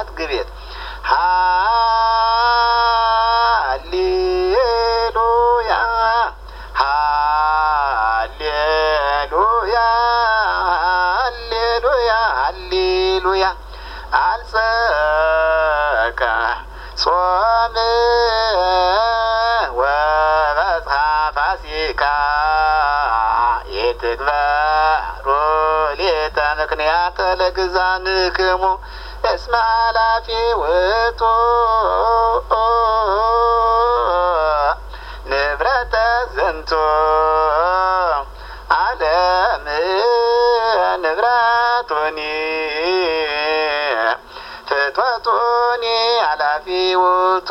አራት ግቤት ሃሌሉያ ሃሌሉያ ሃሌሉያ ሃሌሉያ አልጸቀ ጾም ወበጽሐ ፋሲካ የትግበሩ ሌተ ምክንያተ ለግዛንክሙ እስመ ኃላፊ ውእቱ ንብረተ ዝንቱ ዓለም ንብረቱኒ ፍትወቱኒ ኃላፊ ውእቱ